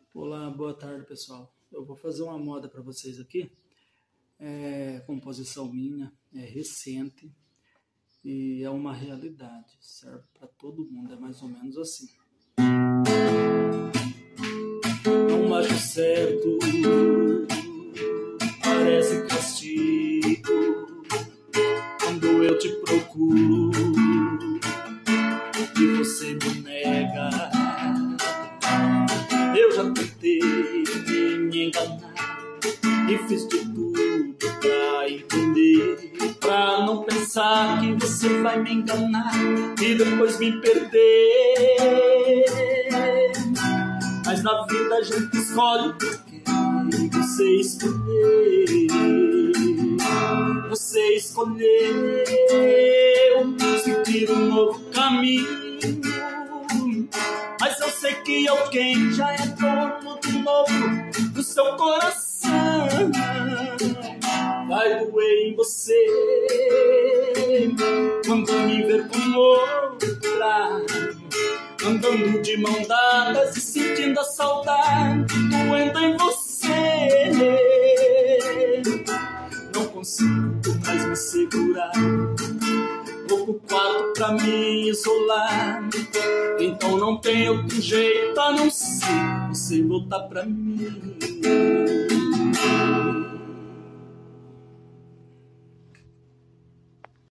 Olá, boa tarde, pessoal. Eu vou fazer uma moda para vocês aqui. É composição minha, é recente e é uma realidade. Serve para todo mundo, é mais ou menos assim. Não acho certo, parece castigo quando eu te procuro e você me nega. Eu já tentei me enganar e fiz de tudo pra entender, pra não pensar que você vai me enganar e depois me perder. Mas na vida a gente escolhe porque você escolheu. Você escolheu seguir um novo caminho. Mas eu sei que alguém já é dono de novo do seu coração. Vai doer em você quando me ver com outra, andando de mão dadas e sentindo a saudade doendo em você. Não consigo mais me segurar, vou pro quarto pra me isolar. Então não tem outro jeito a não ser você voltar pra mim.